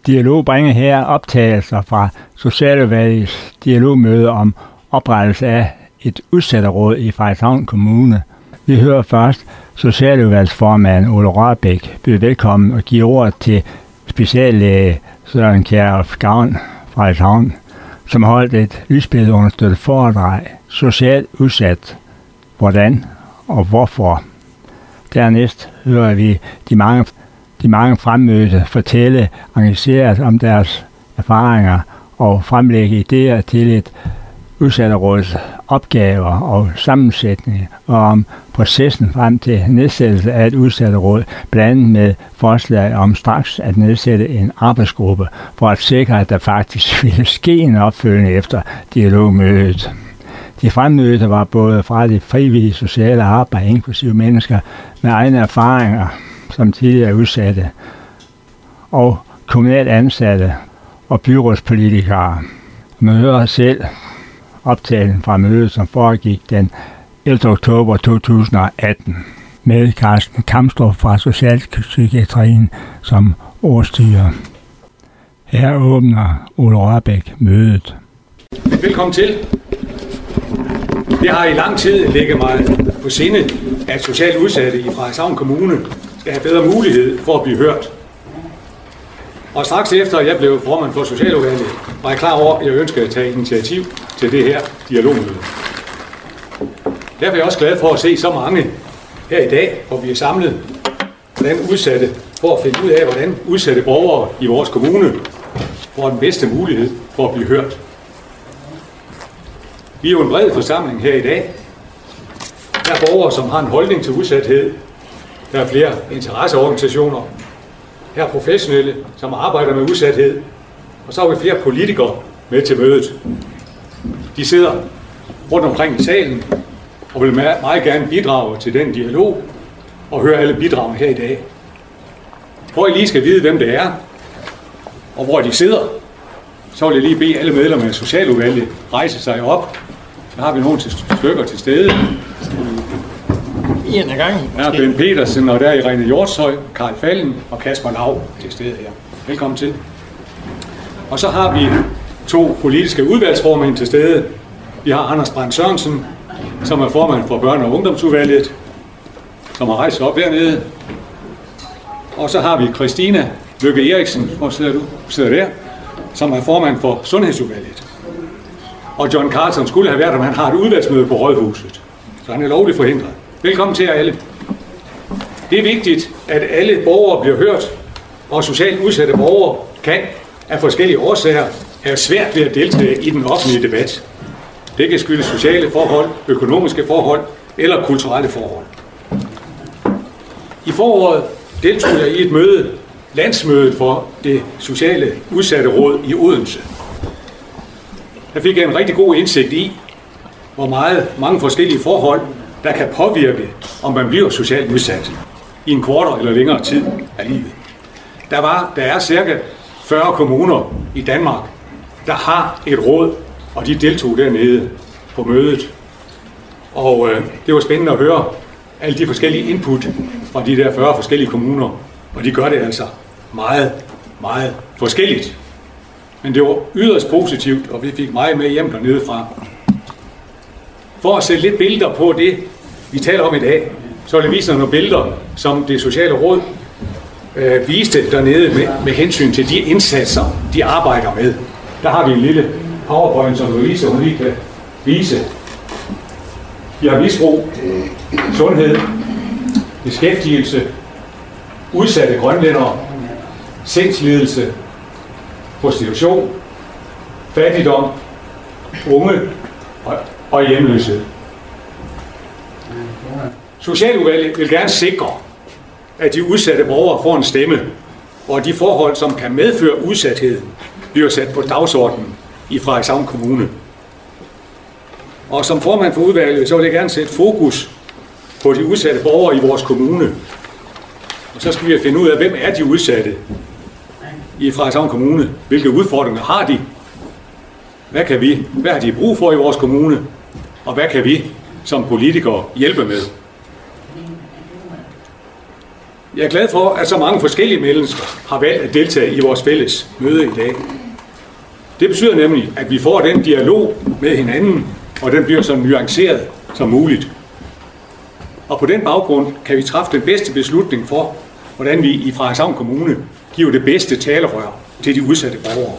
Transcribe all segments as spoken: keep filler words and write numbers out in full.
Dialog bringer her optagelser fra Socialudvalgets dialogmøde om oprettelse af et udsætterråd i Frederikshavn Kommune. Vi hører først Socialudvalgsformand Ole Rahbek byde velkommen og give ordet til speciallæge Søren Kjærulf Gavn fra Frederikshavn, som holdt et lysbilledeunderstøttet foredrag Socialt udsat. Hvordan og hvorfor? Dernæst hører vi de mange, de mange fremmødte fortælle engageret om deres erfaringer og fremlægge idéer til et udsatteråds opgaver og sammensætning, og om processen frem til nedsættelse af et udsatteråd, blandt andet med forslag om straks at nedsætte en arbejdsgruppe for at sikre, at der faktisk ville ske en opfølgning efter dialogmødet. De fremmødte var både fra det frivillige sociale arbejde, inklusive mennesker med egne erfaringer som tidligere udsatte, og kommunalt ansatte og byrådspolitikere. Man hører selv optagelsen fra mødet, som foregik den ellevte oktober to tusind og atten, med Carsten Kamstrup fra Socialpsykiatrien som ordstyrer. Her åbner Ole Rahbek mødet. Velkommen til. Det har i lang tid ligget mig på sinde, at socialt udsatte i Frederikshavn Kommune skal have bedre mulighed for at blive hørt. Og straks efter jeg blev formand for Socialudvalget, var jeg klar over, at jeg ønskede at tage initiativ til det her dialogmøde. Derfor er jeg også glad for at se så mange her i dag, hvor vi er samlet, hvordan udsatte, for at finde ud af, hvordan udsatte borgere i vores kommune får den bedste mulighed for at blive hørt. Vi er jo en bred forsamling her i dag. Der er borgere, som har en holdning til udsathed. Der er flere interesseorganisationer. Her er professionelle, som arbejder med udsathed. Og så har vi flere politikere med til mødet. De sidder rundt omkring i salen og vil meget gerne bidrage til den dialog og høre alle bidragene her i dag. For I lige skal vide, hvem det er og hvor de sidder, så vil jeg lige bede alle medlemmer af Socialudvalget rejse sig op. Så har vi nogle til stykker til stede. En af gangen. Der er Ben Petersen, og der er Irene Hjortshøj, Karl Fallen og Kasper Lau til stede her. Velkommen til. Og så har vi to politiske udvalgsformænd til stede. Vi har Anders Brandt Sørensen, som er formand for Børne- og Ungdomsudvalget, som har rejst op hernede. Og så har vi Christina Lykke Eriksen, hvor sidder du? Sidder der, som er formand for Sundhedsudvalget. Og John Carlson skulle have været, om han har et udvalgsmøde på Rådhuset. Så han er lovligt forhindret. Velkommen til jer alle. Det er vigtigt, at alle borgere bliver hørt, og socialt udsatte borgere kan af forskellige årsager have svært ved at deltage i den offentlige debat. Det kan skyldes sociale forhold, økonomiske forhold eller kulturelle forhold. I foråret deltog jeg i et møde, landsmødet for det sociale udsatte råd i Odense. Der fik jeg en rigtig god indsigt i, hvor meget mange forskellige forhold, der kan påvirke, om man bliver socialt udsat i en kortere eller længere tid af livet. Der, var, der er cirka fyrre kommuner i Danmark, der har et råd, og de deltog dernede på mødet. Og øh, det var spændende at høre alle de forskellige input fra de der fyrre forskellige kommuner, og de gør det altså meget, meget forskelligt. Men det var yderst positivt, og vi fik meget med hjem dernede fra. For at sætte lidt billeder på det, vi taler om i dag, så vil jeg vise nogle billeder, som det sociale råd øh, viste dernede med, med hensyn til de indsatser, de arbejder med. Der har vi en lille PowerPoint, som Louise hun lige kan vise. Vi har misbrug, sundhed, beskæftigelse, udsatte grønlændere, sindslidelse, prostitution, fattigdom, unge og, og hjemløshed. Socialudvalget vil gerne sikre, at de udsatte borgere får en stemme, og de forhold, som kan medføre udsathed, bliver sat på dagsordenen i Frederikshavn Kommune. Og som formand for udvalget, så vil jeg gerne sætte fokus på de udsatte borgere i vores kommune. Og så skal vi finde ud af, hvem er de udsatte i Frederikshavn Kommune? Hvilke udfordringer har de? Hvad kan vi? Hvad har de brug for i vores kommune? Og hvad kan vi som politikere hjælpe med? Jeg er glad for, at så mange forskellige mennesker har valgt at deltage i vores fælles møde i dag. Det betyder nemlig, at vi får den dialog med hinanden, og den bliver så nuanceret som muligt. Og på den baggrund kan vi træffe den bedste beslutning for, hvordan vi i Frederikshavn Kommune giver det bedste talerør til de udsatte borgere.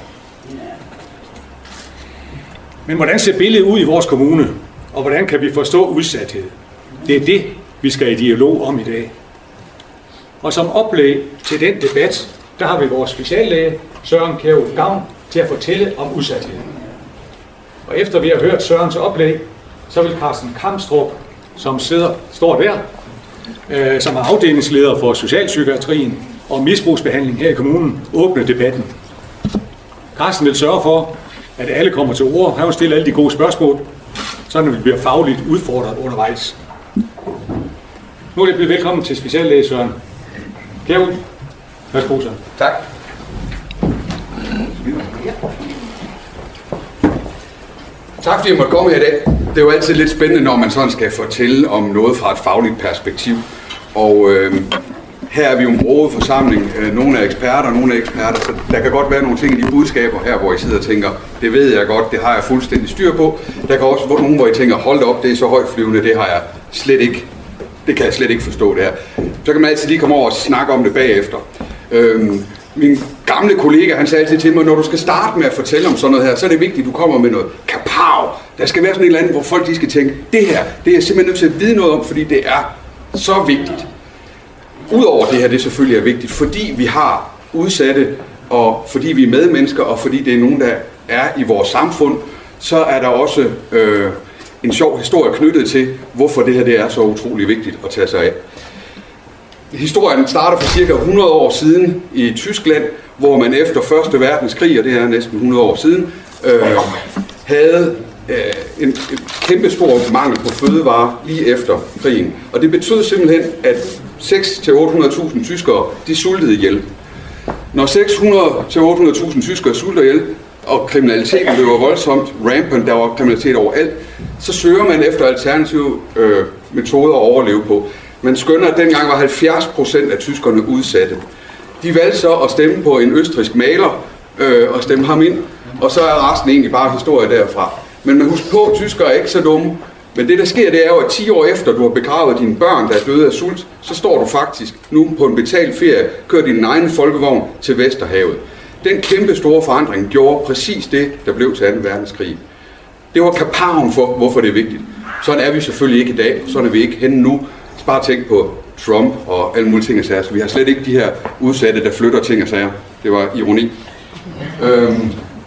Men hvordan ser billedet ud i vores kommune, og hvordan kan vi forstå udsathed? Det er det, vi skal i dialog om i dag. Og som oplæg til den debat, der har vi vores speciallæge, Søren Kjærulf Gavn, til at fortælle om udsathed. Og efter vi har hørt Sørens oplæg, så vil Carsten Kamstrup, som sidder, står der, øh, som er afdelingsleder for socialpsykiatrien og misbrugsbehandling her i kommunen, åbne debatten. Carsten vil sørge for, at alle kommer til ord. Han vil stille alle de gode spørgsmål, så vi bliver fagligt udfordret undervejs. Nu er jeg blevet velkommen til speciallæge Søren Kjærulf. Værsgo, Søren. Tak. Tak fordi jeg måtte komme her i dag. Det er jo altid lidt spændende, når man sådan skal fortælle om noget fra et fagligt perspektiv. Og øh, her er vi jo en broget forsamling. Nogle er eksperter, nogle er eksperter. Så der kan godt være nogle ting i de budskaber her, hvor I sidder og tænker, det ved jeg godt, det har jeg fuldstændig styr på. Der kan også være nogle, hvor I tænker, hold da op, det er så højtflyvende, det har jeg slet ikke. Det kan jeg slet ikke forstå det her. Så kan man altid lige komme over og snakke om det bagefter. Øhm, min gamle kollega, han sagde altid til mig, når du skal starte med at fortælle om sådan noget her, så er det vigtigt, at du kommer med noget kapav. Der skal være sådan et eller andet, hvor folk de skal tænke, det her, det er jeg simpelthen nødt til at vide noget om, fordi det er så vigtigt. Udover det her, det selvfølgelig er vigtigt, fordi vi har udsatte, og fordi vi er medmennesker, og fordi det er nogen, der er i vores samfund, så er der også øh, en sjov historie knyttet til, hvorfor det her det er så utrolig vigtigt at tage sig af. Historien starter for cirka hundrede år siden i Tyskland, hvor man efter første verdenskrig, og det er næsten hundrede år siden, øh, havde øh, en, en kæmpe stor mangel på fødevarer lige efter krigen. Og det betød simpelthen, at seks hundrede til otte hundrede tusind tyskere, de sultede ihjel. Når seks hundrede til otte hundrede tusind tyskere sulter ihjel, og kriminaliteten løber voldsomt rampant, der var kriminalitet overalt, så søger man efter alternative øh, metoder at overleve på. Man skønner, at dengang var halvfjerds procent af tyskerne udsatte. De valgte så at stemme på en østrigsk maler øh, og stemme ham ind, og så er resten egentlig bare historie derfra. Men man husker på, at tyskere er ikke så dumme. Men det der sker, det er jo, at ti år efter du har begravet dine børn, der er døde af sult, så står du faktisk nu på en betalt ferie, kører din egen folkevogn til Vesterhavet. Den kæmpe store forandring gjorde præcis det, der blev til anden verdenskrig. Det var kapaven for, hvorfor det er vigtigt. Sådan er vi selvfølgelig ikke i dag, sådan er vi ikke henne nu. Bare tænk på Trump og alle mulige ting og sager. Så vi har slet ikke de her udsatte, der flytter ting og sager. Det var ironi. Øhm.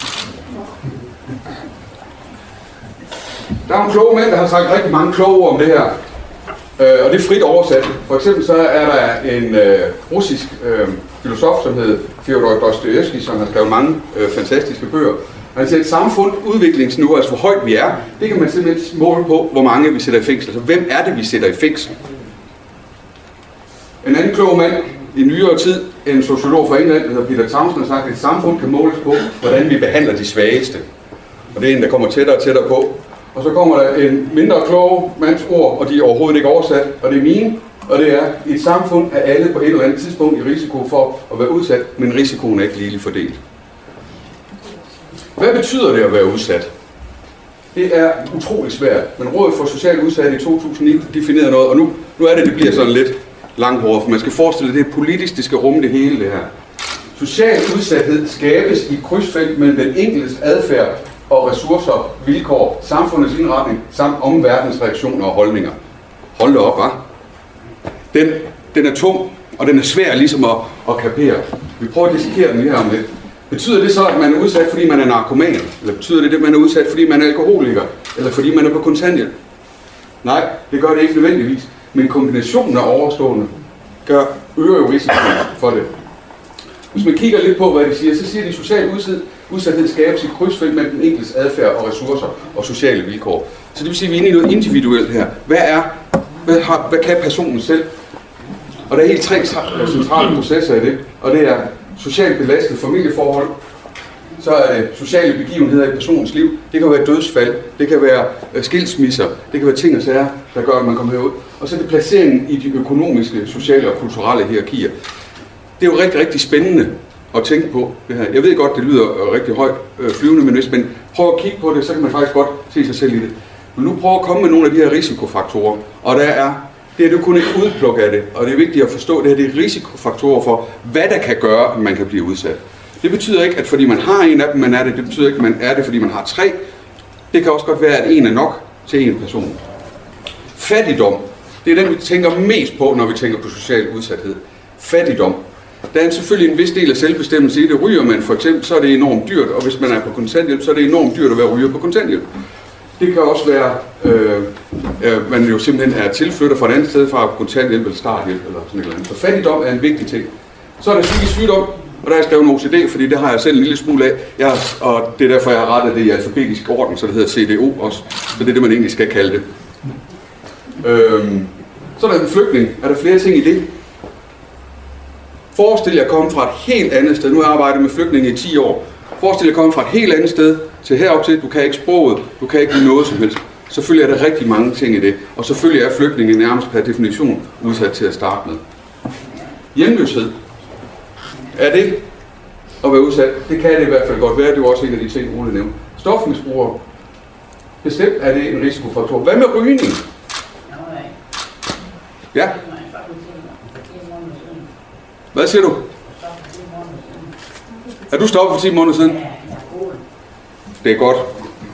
Der er nogle kloge mænd, der har sagt rigtig mange kloge ord om det her. Øh, og det er frit oversat. For eksempel så er der en øh, russisk øh, filosof, som hedder Fyodor Dostojevskij, som har skrevet mange øh, fantastiske bøger. Han siger, at et samfund udviklingsniveau, altså hvor højt vi er, det kan man simpelthen måle på, hvor mange vi sætter i fængsel. Altså hvem er det, vi sætter i fængsel? En anden klog mand i nyere tid, en sociolog fra England, der hedder Peter Townsend, har sagt, at et samfund kan måles på, hvordan vi behandler de svageste. Og det er en, der kommer tættere og tættere på. Og så kommer der en mindre klog mands ord, og de er overhovedet ikke oversat, og det er mine. Og det er, at i et samfund er alle på et eller andet tidspunkt i risiko for at være udsat, men risikoen er ikke ligeligt fordelt. Hvad betyder det at være udsat? Det er utrolig svært, men Rådet for Socialt Udsatte i to tusind og ni definerede noget, og nu, nu er det, det bliver sådan lidt langhåret, for man skal forestille sig, det er politisk, det skal rumme det hele det her. Social udsathed skabes i krydsfelt mellem den enkeltes adfærd og ressourcer, vilkår, samfundets indretning samt omverdenens reaktioner og holdninger. Hold da op, hva'? Den, den er tung, og den er svær ligesom at, at kapere. Vi prøver at dissekere den her om lidt. Betyder det så, at man er udsat, fordi man er narkoman? Eller betyder det, at man er udsat, fordi man er alkoholiker? Eller fordi man er på kontanthjælp? Nej, det gør det ikke nødvendigvis. Men kombinationen af overstående gør øger jo risikoen for det. Hvis man kigger lidt på, hvad de siger, så siger de, at social udsathed skabes i krydsfelt mellem den enkeltes adfærd og ressourcer og sociale vilkår. Så det vil sige, at vi er inde i noget individuelt her. Hvad er, hvad, har, hvad kan personen selv? Og der er helt tre centrale processer i det, og det er socialt belastet familieforhold, så er det sociale begivenheder i personens liv, det kan være dødsfald, det kan være skilsmisser, det kan være ting og sager, der gør, at man kommer herud. Og så er det placeringen i de økonomiske, sociale og kulturelle hierarkier. Det er jo rigtig, rigtig spændende at tænke på det her. Jeg ved godt, det lyder rigtig højt øh, flyvende, men hvis man prøver at kigge på det, så kan man faktisk godt se sig selv i det. Men nu prøver at komme med nogle af de her risikofaktorer, og der er, det er det kun et udpluk af det, og det er vigtigt at forstå, det her det er risikofaktorer for, hvad der kan gøre, at man kan blive udsat. Det betyder ikke, at fordi man har en af dem, man er det. Det betyder ikke, at man er det, fordi man har tre. Det kan også godt være, at en er nok til en person. Fattigdom, det er den, vi tænker mest på, når vi tænker på social udsathed. Fattigdom. Der er selvfølgelig en vis del af selvbestemmelse i det. Ryger man for eksempel, så er det enormt dyrt, og hvis man er på kontanthjælp, så er det enormt dyrt at være ryger på kontanthjælp. Det kan også være, øh, øh, man jo simpelthen er tilflytter fra et andet sted fra kontanthjælp eller starthjælp eller sådan noget andet. Så fattigdom er en vigtig ting. Så er der psykisk sygdom, og der har jeg skrevet en O C D, fordi det har jeg selv en lille smule af. Jeg, og det er derfor, jeg har rettet det i alfabetisk orden, så det hedder C D O også. Så det er det, man egentlig skal kalde det. Øhm, så er der en flygtning. Er der flere ting i det? Forestil jer at komme fra et helt andet sted. Nu har jeg arbejdet med flygtninge i ti år. Forestil jer at komme fra et helt andet sted til herop til. Du kan ikke sproget, du kan ikke lide noget som helst. Selvfølgelig er der rigtig mange ting i det. Og selvfølgelig er flygtninge nærmest per definition udsat til at starte med. Hjemløshed. Er det at være udsat? Det kan det i hvert fald godt være. Det er jo også en af de ting, Ole nævnte. Stofmisbrugere. Bestemt er det en risikofaktor. Hvad med rygning? Ja? Hvad siger du? Er du stoppet for ti måneder siden? Det er godt.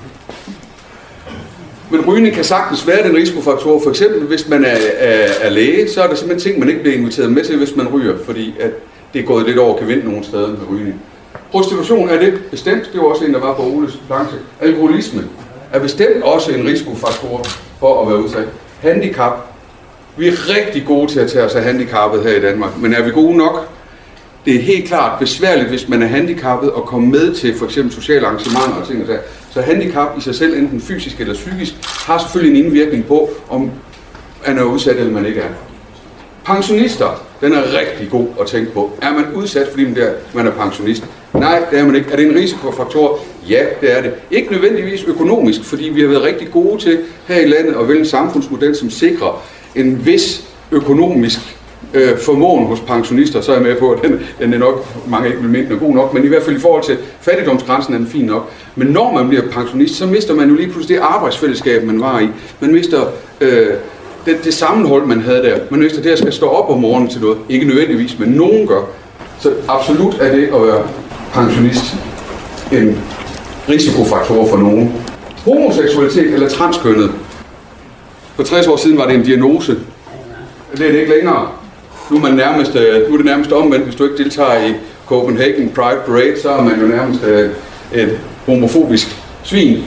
Men rygning kan sagtens være den risikofaktor. For eksempel, hvis man er, er, er læge, så er der simpelthen ting, man ikke bliver inviteret med til, hvis man ryger, fordi at det er gået lidt over gevind nogle steder med rygning. Prostitution er det bestemt. Det var også en, der var på Oles planche. Alkoholisme er bestemt også en risikofaktor for at være udsat. Handicap. Vi er rigtig gode til at tage os af handicappet her i Danmark, men er vi gode nok? Det er helt klart besværligt, hvis man er handicappet og kommer med til for eksempel sociale arrangementer og ting og sager. Så handicap i sig selv, enten fysisk eller psykisk, har selvfølgelig en indvirkning på, om man er udsat eller man ikke er. Pensionister, den er rigtig god at tænke på. Er man udsat, fordi man er, man er pensionist? Nej, det er man ikke. Er det en risikofaktor? Ja, det er det. Ikke nødvendigvis økonomisk, fordi vi har været rigtig gode til her i landet at vælge en samfundsmodel, som sikrer en vis økonomisk øh, formåen hos pensionister, så er jeg med på, at den, den er nok, mange ikke vil mene, den er god nok, men i hvert fald i forhold til fattigdomsgrænsen er den fin nok. Men når man bliver pensionist, så mister man jo lige pludselig det arbejdsfællesskab, man var i. Man mister øh, det, det sammenhold, man havde der. Man mister det at skal stå op om morgenen til noget. Ikke nødvendigvis, men nogen gør. Så absolut er det at være pensionist en risikofaktor for nogen. Homoseksualitet eller transkønnet. For tres år siden var det en diagnose. Det er det ikke længere. Nu er, man nærmest, nu er det nærmest omvendt. Hvis du ikke deltager i Copenhagen Pride Parade, så er man jo nærmest et homofobisk svin.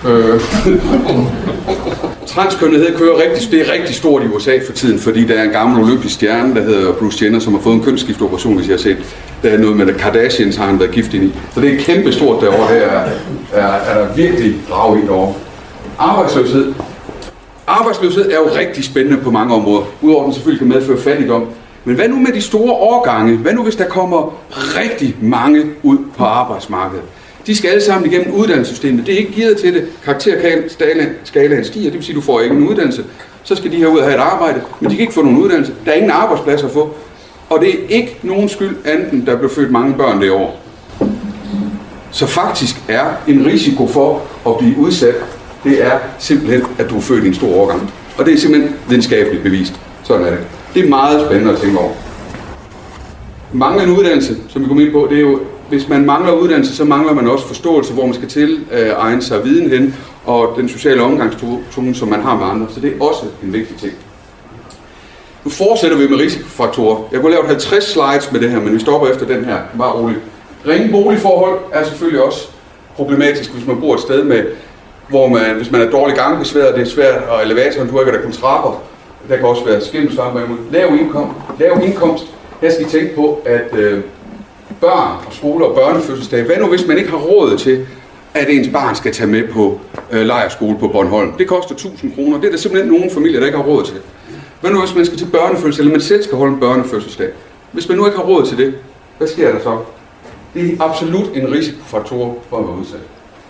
Transkønnethed kører rigtig, det er rigtig stort i U S A for tiden, fordi der er en gammel olympisk stjerne, der hedder Bruce Jenner, som har fået en kønsskiftoperation, hvis jeg har set. Der er noget med, at Kardashians har han været gift ind i. Så det er kæmpe stort derovre. Her er, er, er der virkelig drag i derovre. Arbejdsløshed. Arbejdsløshed er jo rigtig spændende på mange områder, udover den selvfølgelig kan medføre fattigdom. Men hvad nu med de store årgange? Hvad nu hvis der kommer rigtig mange ud på arbejdsmarkedet? De skal alle sammen igennem uddannelsessystemet. Det er ikke givet til det. Karakterskalaen stiger, det vil sige, at du får ikke en uddannelse. Så skal de her ud og have et arbejde, men de kan ikke få nogen uddannelse. Der er ingen arbejdspladser at få. Og det er ikke nogen skyld anden, der blev født mange børn det år. Så faktisk er en risiko for at blive udsat, det er simpelthen, at du er født i en stor årgang. Og det er simpelthen videnskabeligt bevist. Sådan er det. Det er meget spændende at tænke over. Mangler en uddannelse, som vi kommer ind på, det er jo, hvis man mangler uddannelse, så mangler man også forståelse, hvor man skal til at egne sig viden hen, og den sociale omgangstone, som man har med andre. Så det er også en vigtig ting. Nu fortsætter vi med risikofaktorer. Jeg kunne lave halvtreds slides med det her, men vi stopper efter den her. Bare roligt. Ringe boligforhold er selvfølgelig også problematisk, hvis man bor et sted med, hvor man, hvis man er dårlig gangbesværet, det er svært, og elevatoren du ikke, der kun trapper. Der kan også være skimmelsvare imod. Lav indkomst. Lav indkomst. Her skal I tænke på, at øh, børn og skoler og børnefødselsdage, hvad nu hvis man ikke har råd til, at ens barn skal tage med på øh, lejrskole på Bornholm? Det koster tusind kroner. Det er der simpelthen nogle familier, der ikke har råd til. Hvad nu hvis man skal til børnefødselsdag, eller man selv skal holde en børnefødselsdag? Hvis man nu ikke har råd til det, hvad sker der så? Det er absolut en risikofaktor for at være udsat.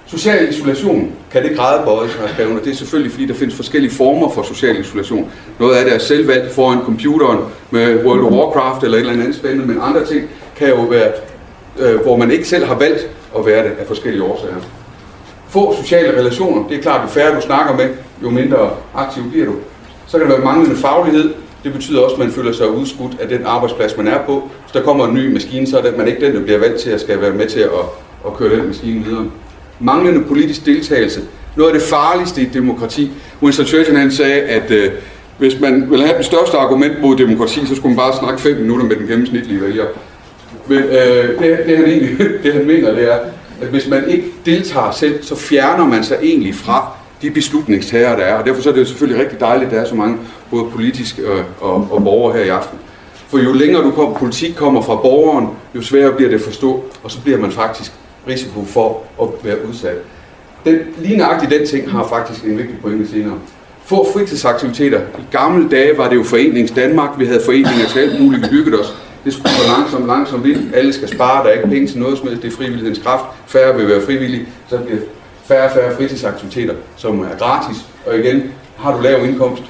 Social isolation kan det gradbøjes, har jeg skrevet, og det er selvfølgelig, fordi der findes forskellige former for social isolation. Noget af det er selvvalgt foran computeren med World of Warcraft eller et eller andet spændende, men andre ting kan jo være, øh, hvor man ikke selv har valgt at være det af forskellige årsager. Få sociale relationer, det er klart, jo færre du snakker med, jo mindre aktiv bliver du. Så kan der være manglende faglighed. Det betyder også, at man føler sig udskudt af den arbejdsplads, man er på. Hvis der kommer en ny maskine, så er det man ikke den, der bliver valgt til at skal være med til at, at køre den maskine videre. Manglende politisk deltagelse. Noget af det farligste i et demokrati. Winston Churchill han sagde, at øh, hvis man vil have det største argument mod demokrati, så skulle man bare snakke fem minutter med den gennemsnitlige vælger. Men øh, det, det, han egentlig, det han mener, det er, at hvis man ikke deltager selv, så fjerner man sig egentlig fra de beslutningstagere, der er. Og derfor så er det jo selvfølgelig rigtig dejligt, at der er så mange både politiske og, og, og borgere her i aften. For jo længere du kommer, politik kommer fra borgeren, jo sværere bliver det at forstå, og så bliver man faktisk risiko for at være udsat. Den, lige nøjagtigt den ting har faktisk en vigtig pointe senere. Få fritidsaktiviteter. I gamle dage var det jo Forenings Danmark, vi havde foreninger til alt muligt, vi byggede os. Det skulle gå langsomt, langsomt ind. Alle skal spare, der er ikke penge til noget som helst, det er frivillighedens kraft. Færre vil være frivillige, så bliver færre og færre fritidsaktiviteter, som er gratis. Og igen, har du lav indkomst,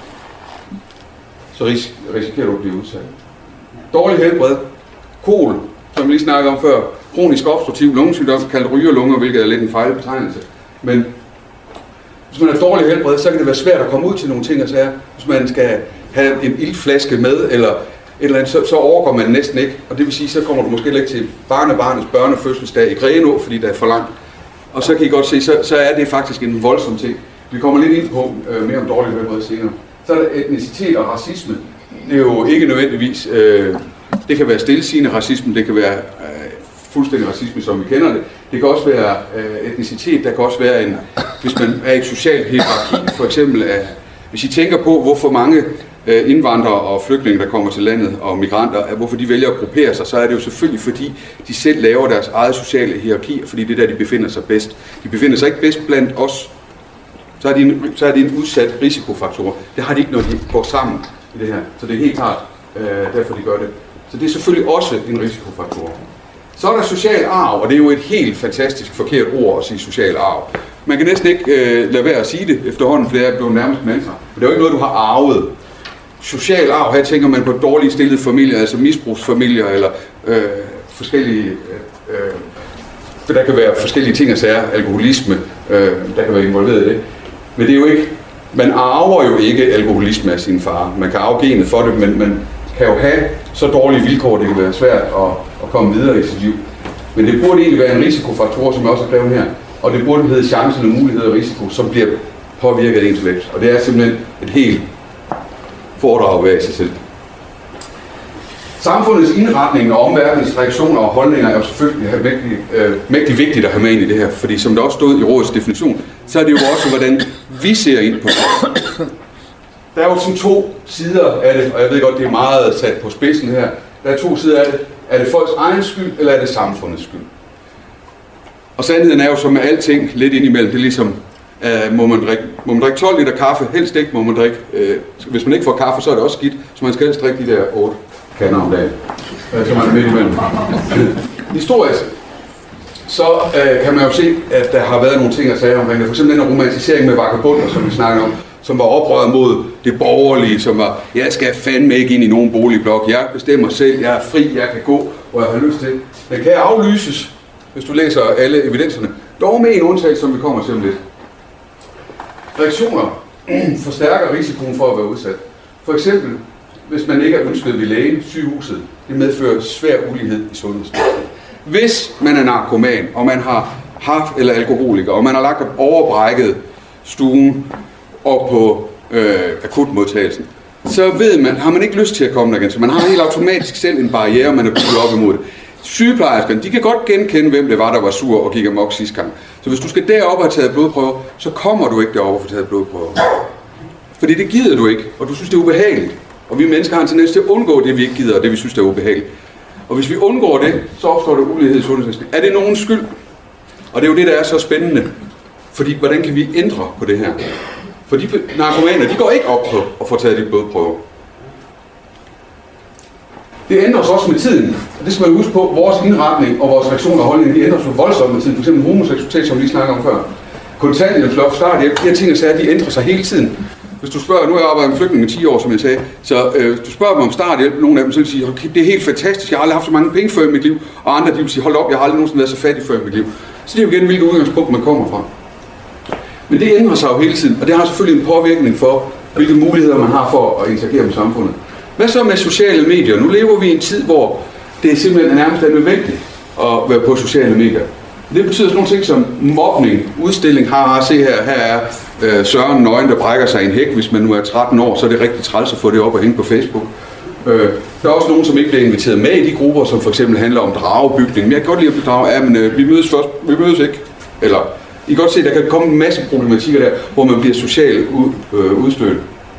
så ris- risikerer du at blive udsat. Dårlig helbred. Kol, som vi lige snakkede om før. Kronisk obstruktiv lungesygdom, kaldet rygerlunger, hvilket er lidt en fejlbetegnelse. Men hvis man har dårlig helbred, så kan det være svært at komme ud til nogle ting og sager. Hvis man skal have en iltflaske med, eller et eller andet, så, så overgår man næsten ikke. Og det vil sige, så kommer du måske ikke til barnebarnets børnefødselsdag i Grenå, fordi der er for langt. Og så kan I godt se, så, så er det faktisk en voldsom ting. Vi kommer lidt ind på øh, mere om dårlig helbred senere. Så er der etnicitet og racisme. Det er jo ikke nødvendigvis, øh, det kan være stillesigende racisme, det kan være øh, fuldstændig racisme, som vi kender det. Det kan også være øh, etnicitet, der kan også være en, hvis man er i et socialt hierarki, for eksempel, øh, hvis I tænker på, hvorfor mange øh, indvandrere og flygtninge, der kommer til landet, og migranter, øh, hvorfor de vælger at gruppere sig, så er det jo selvfølgelig, fordi de selv laver deres eget sociale hierarki, fordi det er der, de befinder sig bedst. De befinder sig ikke bedst blandt os, så er de en, så er de en udsat risikofaktor. Det har de ikke, når de går sammen i det her. Så det er helt klart, øh, derfor de gør det. Så det er selvfølgelig også en risikofaktor. Så er der social arv, og det er jo et helt fantastisk forkert ord at sige social arv. Man kan næsten ikke øh, lade være at sige det efterhånden, for det er blevet nærmest mantra. Men det er jo ikke noget, du har arvet. Social arv, her tænker man på dårligt stillede familier, altså misbrugsfamilier, eller øh, forskellige... Øh, for der kan være forskellige ting, altså er alkoholisme, øh, der kan være involveret i det. Men det er jo ikke... Man arver jo ikke alkoholisme af sin far. Man kan arve genet for det, men man kan jo have så dårlige vilkår, det kan være svært at, at komme videre i sit liv. Men det burde egentlig være en risikofaktor, som jeg også har skrevet her. Og det burde hedde chancen og mulighed og risiko, som bliver påvirket af ens vægt. Og det er simpelthen et helt foredrag ved sig selv. Samfundets indretning og omverdenens reaktioner og holdninger er jo selvfølgelig mægtig, øh, mægtig vigtigt at have med ind i det her. Fordi som der også stod i rådets definition, så er det jo også, hvordan vi ser ind på det. Der er jo sådan to sider af det, og jeg ved godt, det er meget sat på spidsen her. Der er to sider af det. Er det folks egen skyld, eller er det samfundets skyld? Og sandheden er jo som med alting lidt indimellem. Det er ligesom, øh, må, man drikke, må man drikke tolv liter kaffe? Helst ikke må man drikke. Øh, hvis man ikke får kaffe, så er det også skidt. Så man skal helst drikke de der otte kander om dagen. Øh, så man er midt imellem. Historisk, så øh, kan man jo se, at der har været nogle ting at sige omkring det. For eksempel den her romantisering med vagabunder, som vi snakker om, som var oprøret mod det borgerlige, som var, jeg skal fandme ikke ind i nogen boligblok, jeg bestemmer selv, jeg er fri, jeg kan gå, hvor jeg har lyst til. Den kan aflyses, hvis du læser alle evidenserne. Dog med en undtagelse, som vi kommer til om lidt. Reaktioner forstærker risikoen for at være udsat. For eksempel, hvis man ikke er ønsket ved lægen, sygehuset, det medfører svær ulighed i sundhedsstanden. Hvis man er narkoman, og man har haft eller alkoholiker, og man har lagt overbrækket stuen og på øh, akutmodtagelsen, så ved man, har man ikke lyst til at komme der igen. Så man har helt automatisk selv en barriere, man er bygget op imod det. Sygeplejerskerne, de kan godt genkende, hvem det var, der var sur og gik amok sidste gang. Så hvis du skal derop og have taget blodprøver, så kommer du ikke derop og få taget blodprøver. Fordi det gider du ikke, og du synes, det er ubehageligt. Og vi mennesker har en tendens til at undgå det, vi ikke gider, og det, vi synes, det er ubehageligt. Og hvis vi undgår det, så opstår der ulighed i sundhedsvæsenet. Er det nogens skyld? Og det er jo det, der er så spændende. Fordi, hvordan kan vi ændre på det her? For de narkomaner, de går ikke op på at få taget de blodprøver. Det ændrer sig også med tiden. Og det skal man huske på. Vores indretning og vores reaktioner og holdninger, de ændrer sig voldsomt med tiden. For eksempel homoseksualitet, som vi lige snakker om før. Kontanthjælpsloft, starthjælp, de her ting, så de ændrer sig hele tiden. Hvis du spørger, nu har jeg arbejdet med flygtninge i ti år, som jeg sagde, så øh, du spørger dem om starthjælp, nogle af dem så vil sige, okay, det er helt fantastisk, jeg har aldrig haft så mange penge før i mit liv, og andre de vil sige, hold op, jeg har aldrig nogensinde været så fattig før i mit liv. Så det er jo igen, hvilket udgangspunkt man kommer fra. Men det ændrer sig jo hele tiden, og det har selvfølgelig en påvirkning for, hvilke muligheder man har for at interagere med samfundet. Hvad så med sociale medier? Nu lever vi i en tid, hvor det er simpelthen nærmest er nødvendigt at være på sociale medier. Det betyder sådan nogle ting som mobning, udstilling, har se her, her er øh, Søren nøgen, der brækker sig i en hæk. Hvis man nu er tretten år, så er det rigtig træls at få det op og hænge på Facebook. Øh, der er også nogen, som ikke bliver inviteret med i de grupper, som for eksempel handler om dragebygning. Men jeg kan godt lide at blive draget af, men øh, vi mødes først, vi mødes ikke. Eller, I kan godt se, der kan komme en masse problematikker der, hvor man bliver socialt ud, øh, udstødt.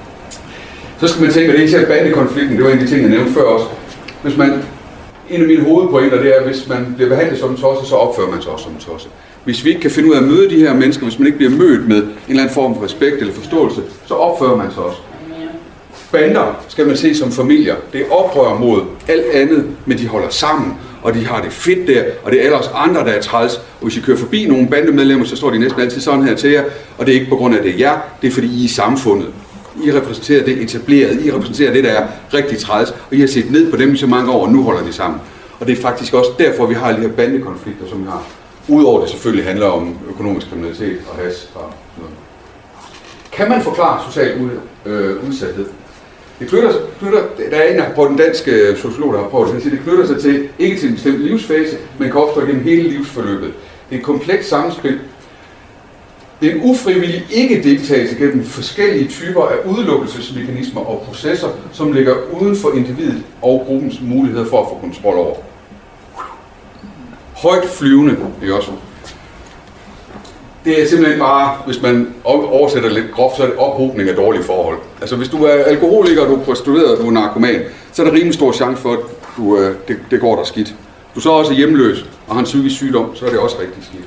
Så skal man tænke, at det er især bandekonflikten, det var en af de ting, jeg nævnte før også. Hvis man En af mine hovedpointer, det er, at hvis man bliver behandlet som en tosse, så opfører man sig også som en tosse. Hvis vi ikke kan finde ud af at møde de her mennesker, hvis man ikke bliver mødt med en eller anden form for respekt eller forståelse, så opfører man sig også. Bander skal man se som familier. Det er oprør mod alt andet, men de holder sammen, og de har det fedt der, og det er ellers andre, der er træls. Og hvis I kører forbi nogle bandemedlemmer, så står de næsten altid sådan her til jer, og det er ikke på grund af det er jer, det er fordi I er samfundet. I repræsenterer det etableret, I repræsenterer det, der er rigtig træls, og I har set ned på dem i så mange år, og nu holder de sammen. Og det er faktisk også derfor, vi har de her bandekonflikter, som vi har. Udover det selvfølgelig handler om økonomisk kriminalitet og has og sådan noget. Kan man forklare social ud, øh, udsathed? Det knytter, knytter, der er en på den danske sociolog, der har prøvet det, det knytter sig til, ikke til en bestemt livsfase, men kan opstå gennem hele livsforløbet. Det er et komplekst samspil. Det er en ufrivillig ikke-deltagelse gennem forskellige typer af udelukkelsesmekanismer og processer, som ligger uden for individet og gruppens muligheder for at få kontrol over. Højt flyvende, ikke også? Det er simpelthen bare, hvis man oversætter lidt groft, så er det ophobning af dårlige forhold. Altså hvis du er alkoholiker, du er prostitueret, du er narkoman, så er der rimelig stor chance for, at du, det, det går der skidt. Du så også er hjemløs og har en psykisk sygdom, så er det også rigtig skidt.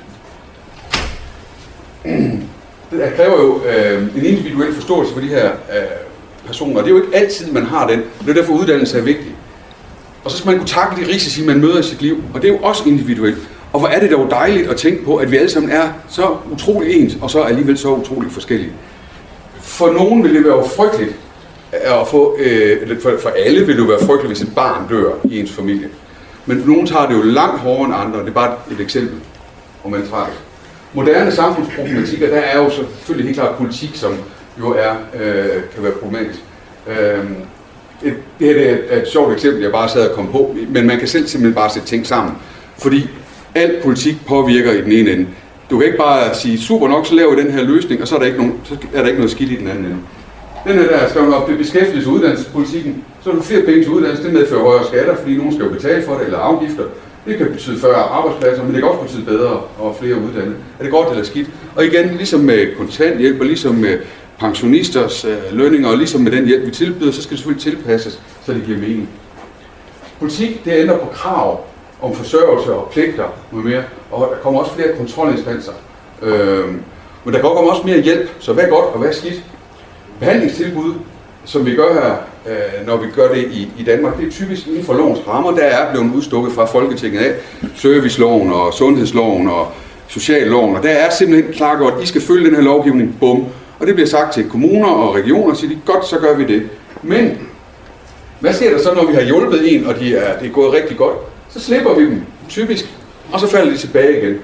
Det kræver jo øh, en individuel forståelse for de her øh, personer, og det er jo ikke altid, man har den. Det er derfor, uddannelse er vigtig. Og så skal man kunne takle de risici, man møder i sit liv, og det er jo også individuelt. Og hvor er det dog dejligt at tænke på, at vi alle sammen er så utrolig ens, og så alligevel så utroligt forskellige. For nogen vil det være frygteligt, at få, øh, for, for alle vil det jo være frygteligt, hvis et barn dør i ens familie. Men for nogen tager det jo langt hårdere end andre, det er bare et eksempel, hvor man tager det. Moderne samfundsproblematikker, der er jo selvfølgelig helt klart politik, som jo er, øh, kan være problematisk. Øh, det, det her det er et sjovt eksempel, jeg bare sad og kom på, men man kan selv simpelthen bare sætte ting sammen. Fordi al politik påvirker i den ene ende. Du kan ikke bare sige, super nok, så laver vi den her løsning, og så er der ikke, nogen, så er der ikke noget skidt i den anden ende. Den her der skal op til beskæftigelse- og uddannelsespolitikken, så er du flere penge til uddannelse, det medfører højere skatter, fordi nogen skal jo betale for det, eller afgifter. Det kan betyde færre arbejdspladser, men det kan også betyde bedre og flere uddannede. Er det godt eller skidt? Og igen, ligesom med kontanthjælp, og ligesom med pensionisters øh, lønninger, og ligesom med den hjælp, vi tilbyder, så skal det selvfølgelig tilpasses, så det giver mening. Politik, det ændrer på krav om forsørgelse og pligter og mere, og der kommer også flere kontrolinstanser. Øh, men der kommer også mere hjælp, så hvad er godt og hvad er skidt? Behandlingstilbud, som vi gør her, øh, når vi gør det i, i Danmark, det er typisk inden for lovens rammer, der er blevet udstukket fra Folketinget af serviceloven og sundhedsloven og socialloven, og der er simpelthen klart godt, I skal følge den her lovgivning, bum. Og det bliver sagt til kommuner og regioner, så de godt, så gør vi det. Men hvad sker der så, når vi har hjulpet en, og de er, det er gået rigtig godt? Så slipper vi dem, typisk, og så falder de tilbage igen.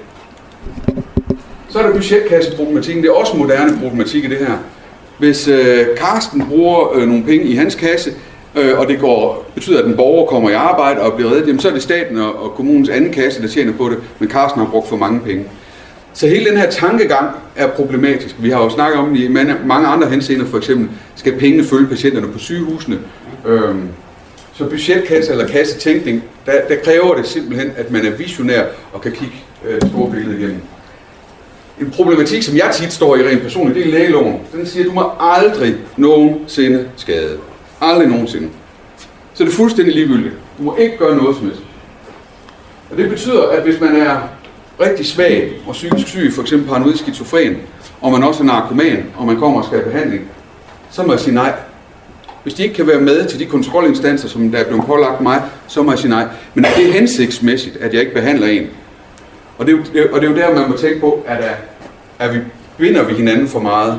Så er der budgetkasseproblematikken, det er også moderne problematik i det her. Hvis øh, Karsten bruger øh, nogle penge i hans kasse, øh, og det går, betyder, at den borger kommer i arbejde og bliver reddet, jamen, så er det staten og, og kommunens anden kasse, der tjener på det, men Karsten har brugt for mange penge. Så hele den her tankegang er problematisk. Vi har jo snakket om i mange andre henseender, for eksempel, skal pengene følge patienterne på sygehusene. Øhm, så budgetkasse eller kassetænkning, der, der kræver det simpelthen, at man er visionær og kan kigge øh, det store billede igennem. En problematik, som jeg tit står i rent personligt, det er lægeloven. Den siger, at du må aldrig nogensinde skade. Aldrig nogensinde. Så det er fuldstændig ligegyldigt. Du må ikke gøre noget som helst. Og det betyder, at hvis man er rigtig svag og psykisk syg, for eksempel paranoid skizofren, og man også er narkoman, og man kommer og skal have behandling, så må jeg sige nej. Hvis de ikke kan være med til de kontrolinstanser, som der er blevet pålagt mig, så må jeg sige nej. Men det er hensigtsmæssigt, at jeg ikke behandler en. Og det er jo, og det er jo der, man må tænke på, at, at vi binder vi hinanden for meget.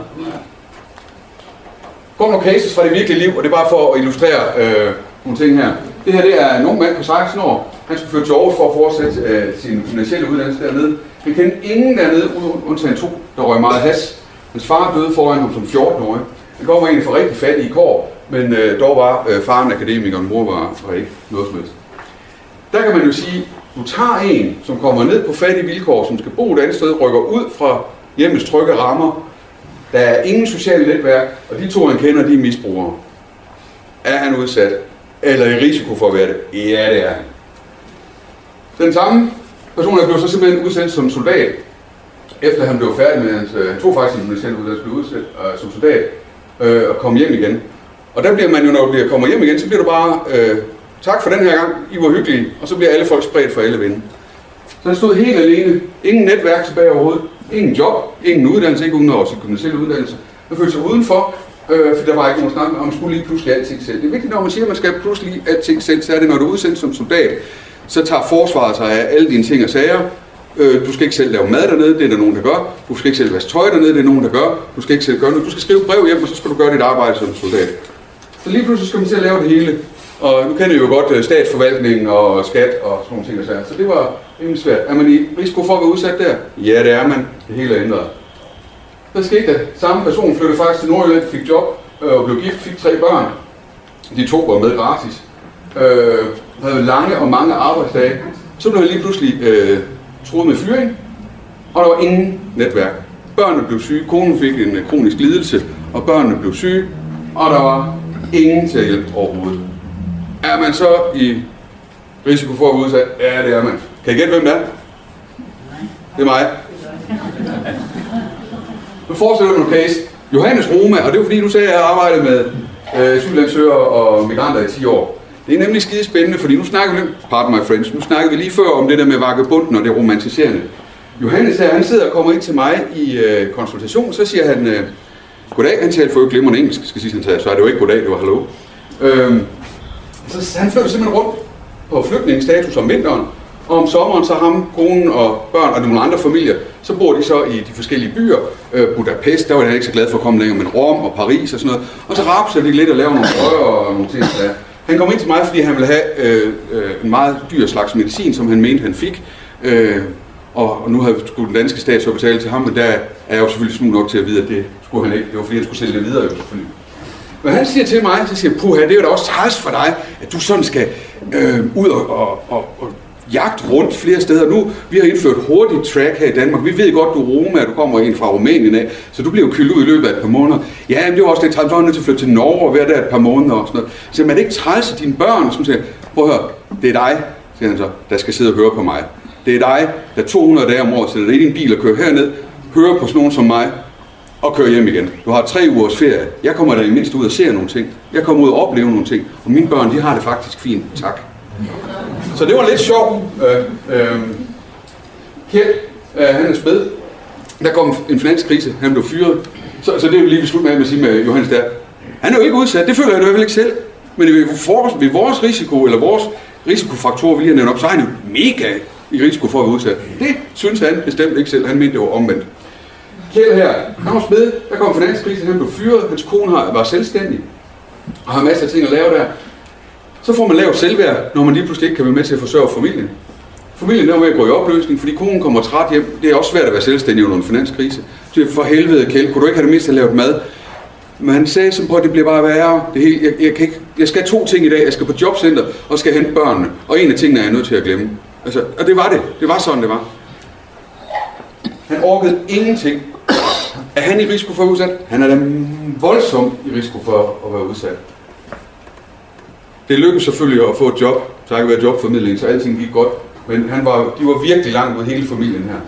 Kom nogle cases fra det virkelige liv, og det er bare for at illustrere øh, nogle ting her. Det her det er en ung mand på seksten år. Han skal flytte til Aarhus for at fortsætte øh, sin finansielle uddannelse dernede. Han kendte ingen dernede, undtagen to, der røg meget has. Hans far døde foran ham som fjorten-årig. Han kommer egentlig fra rigtig fattige kår, men øh, dog var øh, faren akademiker, og mor var, var ikke noget som helst. Der kan man jo sige, du tager en, som kommer ned på fattige vilkår, som skal bo et andet sted, rykker ud fra hjemmets trygge rammer. Der er ingen sociale netværk, og de to, han kender, de er misbrugere. Er han udsat? Eller i risiko for at være det? Ja, det er han. Den samme person er blevet så simpelthen udsendt som soldat, efter han blev færdig med hans, han tog faktisk en militær uddannelse, blev udsendt øh, som soldat, øh, og kom hjem igen. Og der bliver man jo, når du bliver, kommer hjem igen, så bliver du bare, øh, tak for den her gang, I var hyggelige, og så bliver alle folk spredt for alle vinde. Så han stod helt alene, ingen netværk tilbage overhovedet, ingen job, ingen uddannelse, ikke uden over sin gymnasielle uddannelse. Han følte sig udenfor, øh, for der var ikke nogen snak om, man skulle lige pludselig alting selv. Det er vigtigt, når man siger, at man skal pludselig alting selv, så er det, når du er udsendt som soldat, så tager forsvaret sig af alle dine ting og sager. Øh, du skal ikke selv lave mad dernede, det er der nogen, der gør. Du skal ikke selv vaske tøj dernede, det er nogen, der gør. Du skal ikke selv gøre noget. Du skal skrive brev hjem, og så skal du gøre dit arbejde som soldat. Så lige pludselig skal man til at lave det hele. Og nu kender I jo godt statsforvaltning og skat og sådan nogle ting og sager. Så det var rimelig svært. Er man i risiko for at være udsat der? Ja, det er man. Det hele er ændret. Hvad skete der? Samme person flyttede faktisk til Nordjylland, fik job og blev gift, fik tre børn. De to var med gratis. Øh, havde lange og mange arbejdsdage. Så blev han lige pludselig øh, truet med fyring, og der var ingen netværk. Børnene blev syge, konen fik en kronisk lidelse, og børnene blev syge, og der var ingen til at hjælpe overhovedet. Er man så i risiko for at være udsat? Ja, det er man. Kan I gætte, hvem det er? Det er mig. Nu fortsætter vi med case. Johannes Roma, og det er fordi, nu sagde jeg, at jeg arbejder med øh, asylansøgere og migranter i ti år. Det er nemlig skide spændende, fordi nu snakker vi, pardon my friends, nu snakker vi lige før om det der med vagabunden og det romantiserende. Johannes her, han sidder og kommer ind til mig i øh, konsultation, så siger han, øh, goddag, han taler for jo glimrende engelsk, skal sige, han tager, så er det jo ikke goddag, det var hallo. Øhm, så han flytter simpelthen rundt på flygtningsstatus om vinteren, og om sommeren så ham, konen og børn og nogle andre familier, så bor de så i de forskellige byer. Øh, Budapest, der var han ikke så glad for at komme længere, men Rom og Paris og sådan noget. Og så rapser de lidt og laver nogle røger og nogle ting der. Han kom ind til mig, fordi han ville have øh, øh, en meget dyr slags medicin, som han mente, han fik. Øh, og, og nu havde skulle den danske stat så betale til ham, men der er jeg jo selvfølgelig snu nok til at vide, at det skulle han ikke. Det var fordi, han skulle sælge det videre, jo selvfølgelig. Men han siger til mig, så siger puha, det er jo da også træls for dig, at du sådan skal øh, ud og, og, og, og jagt rundt flere steder. Nu, vi har indført hurtigt track her i Danmark. Vi ved godt, du er Roma, du kommer ind fra Rumænien af, så du bliver jo kyldet ud i løbet af et par måneder. Ja, men det var også lidt træls, så er nødt til at flytte til Norge og være der et par måneder og sådan noget. Så man er det ikke træls af dine børn, som siger, prøv at høre, det er dig, siger han så, der skal sidde og høre på mig. Det er dig, der to hundrede dage om året sætter dig i din bil og kører herned, hører på sådan nogen som mig, og kører hjem igen. Du har tre ugers ferie. Jeg kommer der i mindst ud og ser nogle ting. Jeg kommer ud og oplever nogle ting. Og mine børn, de har det faktisk fint. Tak. Så det var lidt sjovt. Øh, øh, Kjeld, øh, han er spæd. Der kom en finanskrise. Han blev fyret. Så, så det er jo lige vi slut med at sige med Johannes der. Han er jo ikke udsat. Det føler jeg jo ikke selv. Men ved vores, ved vores risiko, eller vores risikofaktorer, vi lige har nævnt op, så er han jo mega i risiko for at være udsat. Det synes han bestemt ikke selv. Han mente, det var omvendt. Kjeld her, han var spæd. Der kom finanskrisen. Han blev fyret. Hans kone var selvstændig. Og har masser af ting at lave der. Så får man lavt selvværd, når man lige pludselig ikke kan være med til at forsørge familien. Familien er ved at gå i opløsning, fordi konen kommer træt hjem. Det er også svært at være selvstændig under en finanskrise. Så for helvede, Kjeld, kunne du ikke have det mindst at lave mad? Men han sagde sådan på, at det bliver bare værre. Det hele, jeg, jeg, kan ikke, jeg skal to ting i dag. Jeg skal på jobcenter og skal hente børnene. Og en af tingene er jeg nødt til at glemme. Altså, og det var det. Det var sådan, det var. Han orkede ingenting. Er han i risiko for at være udsat? Han er da voldsomt i risiko for at være udsat. Det lykkedes selvfølgelig at få et job, takket være jobformidling, så alting gik godt. Men han var, de var virkelig langt ud, hele familien her.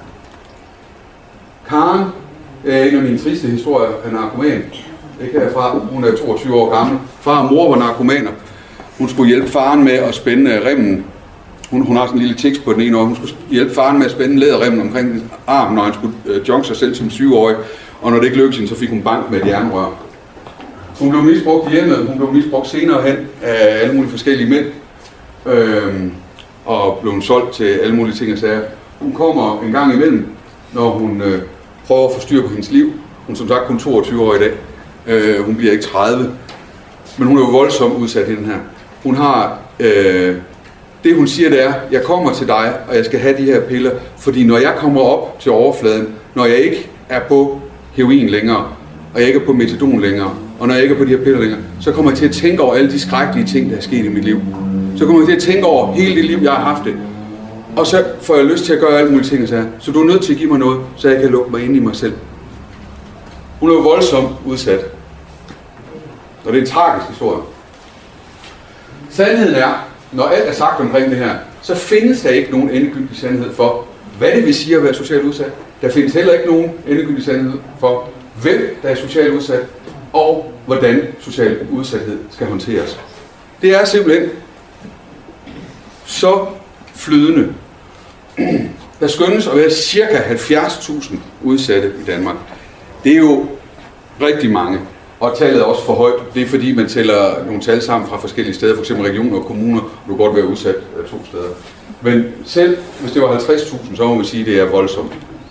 Karen er en af mine triste historier af narkoman. Ikke herfra, hun er toogtyve år gammel. Far og mor var narkomaner. Hun skulle hjælpe faren med at spænde remmen. Hun, hun har sådan en lille tekst på den ene år. Hun skulle hjælpe faren med at spænde læderremmen omkring armen, når han skulle øh, jonge sig selv som syvårig. Og når det ikke lykkedes hende, så fik hun bank med et jernrør. Hun blev misbrugt i hjemmet, hun blev misbrugt senere hen af alle mulige forskellige mænd, øhm, og blev solgt til alle mulige ting og sager. Hun kommer en gang imellem, når hun øh, prøver at få styr på hendes liv. Hun er som sagt kun toogtyve år i dag. Øh, hun bliver ikke tredive. Men hun er jo voldsomt udsat i den her. Hun har... Øh, det hun siger, det er, jeg kommer til dig, og jeg skal have de her piller, fordi når jeg kommer op til overfladen, når jeg ikke er på heroin længere, og jeg ikke er på metadon længere, og når jeg ikke er på de her piller længere, så kommer jeg til at tænke over alle de skrækkelige ting, der er sket i mit liv. Så kommer jeg til at tænke over hele det liv, jeg har haft det. Og så får jeg lyst til at gøre alle mulige ting, så, så du er nødt til at give mig noget, så jeg kan lukke mig ind i mig selv. Hun er jo voldsomt udsat. Og det er en tragisk historie. Sandheden er, når alt er sagt omkring det her, så findes der ikke nogen endegyldig sandhed for, hvad det vil sige at være socialt udsat. Der findes heller ikke nogen endegyldig sandhed for, hvem der er socialt udsat, og hvordan social udsathed skal håndteres. Det er simpelthen så flydende. Der skønnes at være ca. halvfjerds tusind udsatte i Danmark. Det er jo rigtig mange. Og tallet er også for højt. Det er fordi, man tæller nogle tal sammen fra forskellige steder, f.eks. regioner og kommuner, og du kan godt være udsat to steder. Men selv hvis det var halvtreds tusind, så må vi sige, at det er voldsomt.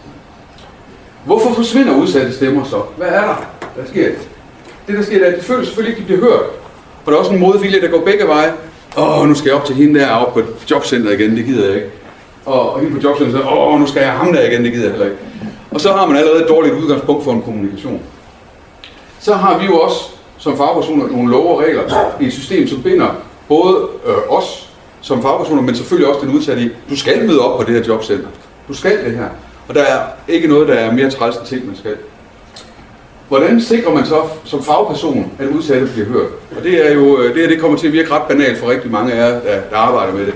Hvorfor forsvinder udsatte stemmer så? Hvad er der? Hvad sker det? Det, der sker, det er, at det føles selvfølgelig ikke, de bliver hørt. Og der er også en modvilje, der går begge veje. Åh, nu skal jeg op til hende der oppe på jobcenteret igen, det gider jeg ikke. Og hende på jobcenteret siger, åh, nu skal jeg ham der igen, det gider jeg heller ikke. Og så har man allerede et dårligt udgangspunkt for en kommunikation. Så har vi jo også som fagpersoner nogle love og regler i et system, som binder både øh, os som fagpersoner, men selvfølgelig også den udsatte i, du skal møde op på det her jobcenter. Du skal det her. Og der er ikke noget, der er mere træls end ting, man skal. Hvordan sikrer man så som fagperson, at udsatte bliver hørt? Og det er jo, det her det kommer til at virke ret banalt for rigtig mange af jer, der, der arbejder med det.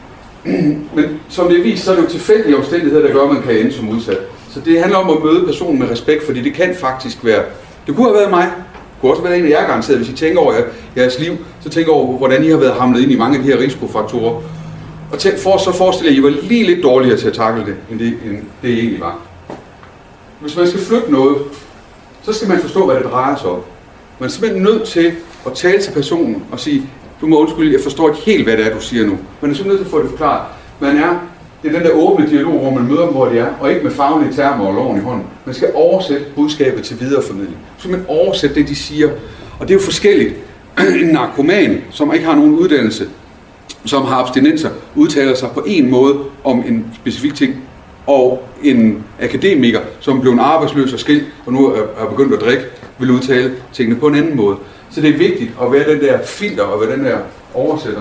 Men som det er vist, så er det jo tilfældige omstændigheder, der gør, at man kan ende som udsat. Så det handler om at møde personen med respekt, fordi det kan faktisk være, det kunne have været mig, det kunne også have været en af jer garanteret, hvis I tænker over jeres liv, så tænker over, hvordan I har været hamlet ind i mange af de her risikofaktorer. Og til, for, så forestiller I, at I var lige lidt dårligere til at takle det, end det, end det I egentlig var. Hvis man skal flytte noget, så skal man forstå, hvad det drejer sig om. Man er simpelthen nødt til at tale til personen og sige, du må undskylde, jeg forstår ikke helt, hvad det er, du siger nu. Man er simpelthen nødt til at få det forklaret. Man er, det er den der åbne dialog, hvor man møder dem, hvor de er, og ikke med faglige termer og loven i hånden. Man skal oversætte budskabet til videreformidling. Så man oversætte det, de siger. Og det er jo forskelligt. En narkoman, som ikke har nogen uddannelse, som har abstinenser, udtaler sig på en måde om en specifik ting, og en akademiker, som blev en arbejdsløs og skilt, og nu er begyndt at drikke, vil udtale tingene på en anden måde. Så det er vigtigt at være den der filter og være den der oversætter.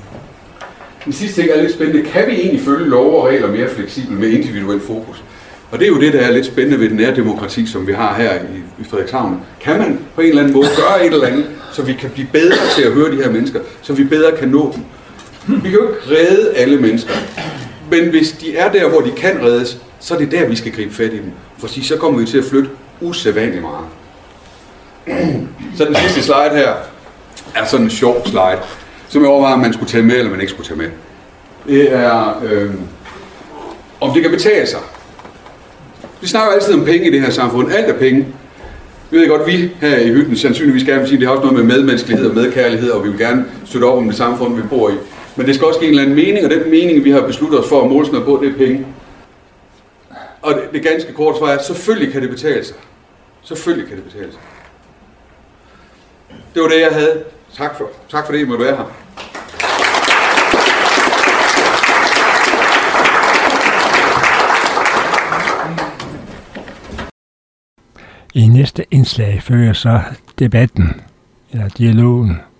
Den sidste ting er lidt spændende. Kan vi egentlig følge lov og regler mere fleksibelt med individuel fokus? Og det er jo det, der er lidt spændende ved den nærdemokrati, som vi har her i, i Frederikshavn. Kan man på en eller anden måde gøre et eller andet, så vi kan blive bedre til at høre de her mennesker, så vi bedre kan nå dem? Vi kan jo ikke redde alle mennesker, men hvis de er der, hvor de kan reddes, så er det der, vi skal gribe fat i dem. For så kommer vi til at flytte usædvanligt meget. Så den sidste slide her er sådan en sjov slide, som jeg overvejer, om man skulle tage med, eller man ikke skulle tage med. Det er, øh, om det kan betale sig. Vi snakker altid om penge i det her samfund. Alt er penge. Vi ved godt, vi her i hytten sandsynligvis gerne vil sige, at det har også noget med medmenneskelighed og medkærlighed, og vi vil gerne støtte op om det samfund, vi bor i. Men det skal også give en eller anden mening, og den mening, vi har besluttet os for at måle sådan noget på, det er penge. Og det, det ganske kort svar er, at selvfølgelig kan det betale sig. Selvfølgelig kan det betale sig. Det var det, jeg havde. Tak for, tak for det, I måtte være her. I næste indslag følger så debatten, eller dialogen,